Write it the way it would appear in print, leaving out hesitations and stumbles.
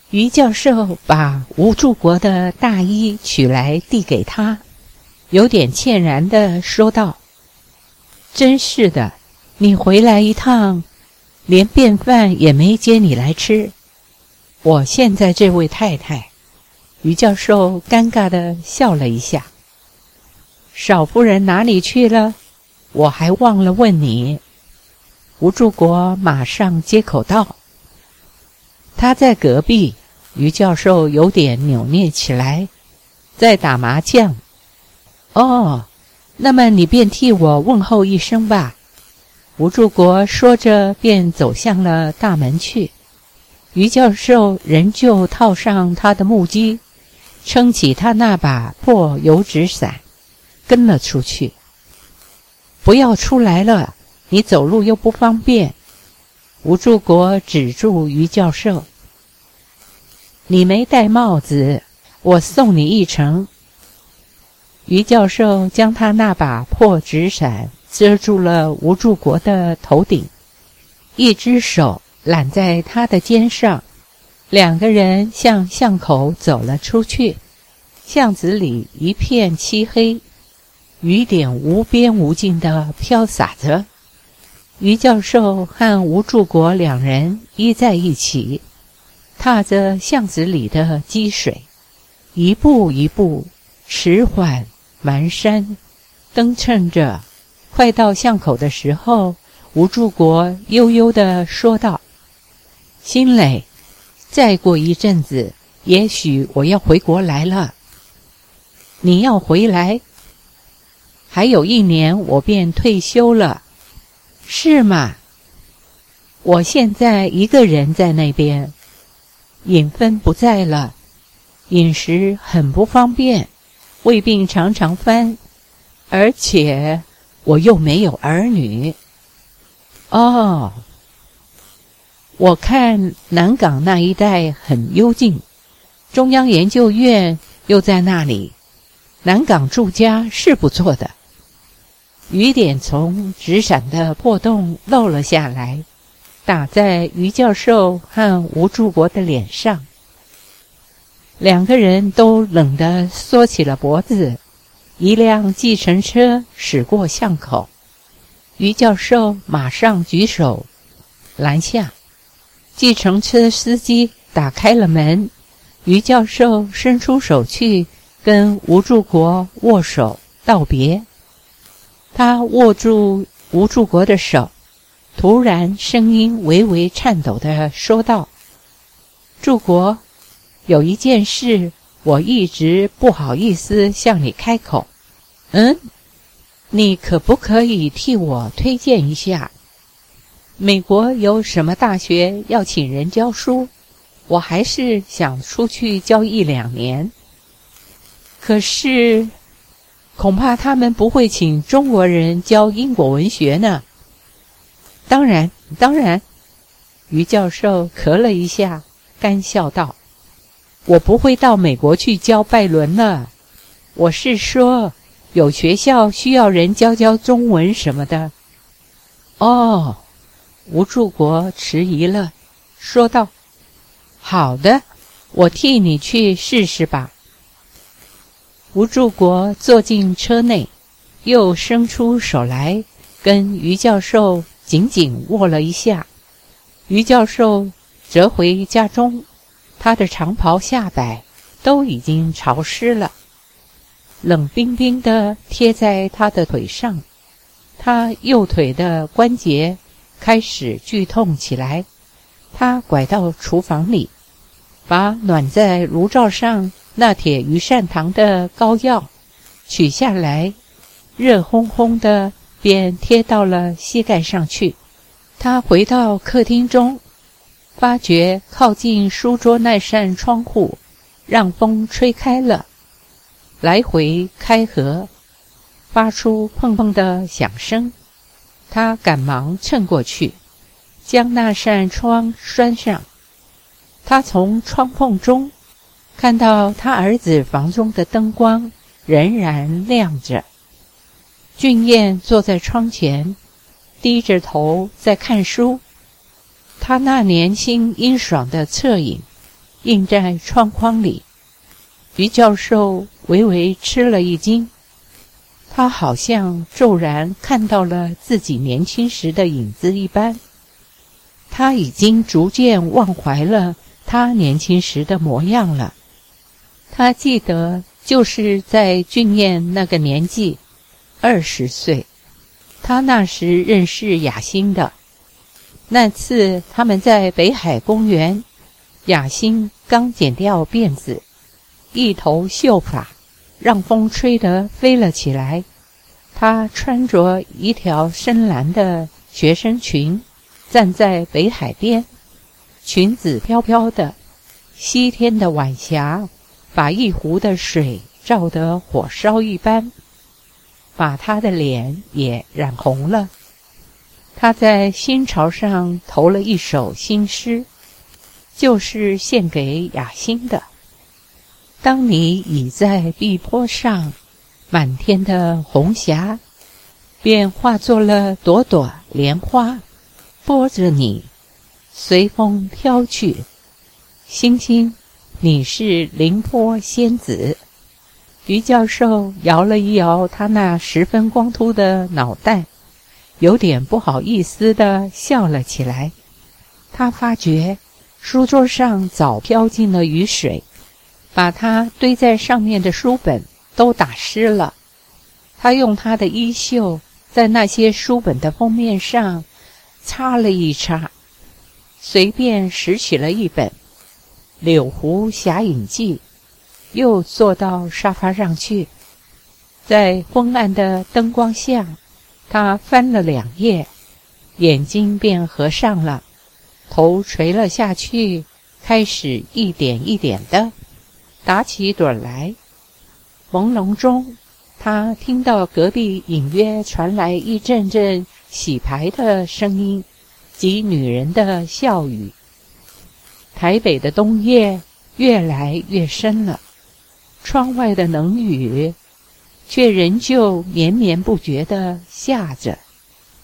于教授把吴柱国的大衣取来递给他，有点歉然地说道：真是的，你回来一趟，连便饭也没接你来吃。我现在这位太太，于教授尴尬地笑了一下。少夫人哪里去了？我还忘了问你。吴柱国马上接口道：他在隔壁。于教授有点扭捏起来，在打麻将。哦，那么你便替我问候一声吧。吴柱国说着便走向了大门去。于教授仍旧套上他的木屐，撑起他那把破油纸伞，跟了出去。不要出来了，你走路又不方便。吴柱国止住于教授：你没戴帽子，我送你一程。于教授将他那把破纸伞遮住了吴柱国的头顶，一只手揽在他的肩上，两个人向巷口走了出去。巷子里一片漆黑，雨点无边无尽地飘洒着。于教授和吴柱国两人依在一起，踏着巷子里的积水，一步一步迟缓蹒跚，蹬骋着。快到巷口的时候，吴柱国悠悠地说道：新磊，再过一阵子，也许我要回国来了。你要回来？还有1年我便退休了。是吗？我现在一个人在那边，尹芬不在了，饮食很不方便，胃病常常翻，而且我又没有儿女。哦，我看南港那一带很幽静，中央研究院又在那里，南港住家是不错的。雨点从纸伞的破洞漏了下来，打在于教授和吴柱国的脸上。两个人都冷得缩起了脖子。一辆计程车驶过巷口，于教授马上举手拦下。计程车司机打开了门，于教授伸出手去跟吴柱国握手道别。他握住吴柱国的手，突然声音微微颤抖地说道：柱国，有一件事我一直不好意思向你开口。你可不可以替我推荐一下？美国有什么大学要请人教书？我还是想出去教1、2年。可是恐怕他们不会请中国人教英国文学呢。当然，于教授咳了一下，干笑道：我不会到美国去教拜伦了。我是说，有学校需要人教中文什么的。哦，吴柱国迟疑了，说道：好的，我替你去试试吧。吴柱国坐进车内，又伸出手来跟于教授紧紧握了一下。于教授折回家中，他的长袍下摆都已经潮湿了，冷冰冰地贴在他的腿上。他右腿的关节开始剧痛起来。他拐到厨房里，把暖在炉灶上那铁鱼膳糖的膏药取下来，热烘烘的便贴到了膝盖上去。他回到客厅中，发觉靠近书桌那扇窗户让风吹开了，来回开合，发出砰砰的响声。他赶忙蹭过去，将那扇窗拴上。他从窗缝中看到他儿子房中的灯光仍然亮着。俊彦坐在窗前，低着头在看书。他那年轻英爽的侧影映在窗框里。于教授微微吃了一惊，他好像骤然看到了自己年轻时的影子一般。他已经逐渐忘怀了他年轻时的模样了。他记得就是在俊彦那个年纪，20岁，他那时认识雅欣的。那次他们在北海公园，雅欣刚剪掉辫子，一头秀发让风吹得飞了起来。她穿着一条深蓝的学生裙，站在北海边，裙子飘飘的，西天的晚霞把一湖的水照得火烧一般，把她的脸也染红了。她在新潮上投了一首新诗，就是献给雅欣的。当你倚在碧波上，满天的红霞便化作了朵朵莲花，拨着你随风飘去。星星，你是凌波仙子。于教授摇了一摇他那十分光秃的脑袋，有点不好意思地笑了起来。他发觉书桌上早飘进了雨水，把他堆在上面的书本都打湿了。他用他的衣袖在那些书本的封面上擦了一擦，随便拾起了一本《柳湖侠影记》，又坐到沙发上去。在昏暗的灯光下，他翻了2页，眼睛便合上了，头垂了下去，开始一点一点地打起盹来。朦胧中，他听到隔壁隐约传来一阵阵洗牌的声音及女人的笑语。台北的冬夜越来越深了，窗外的冷雨却仍旧绵绵不绝地下着。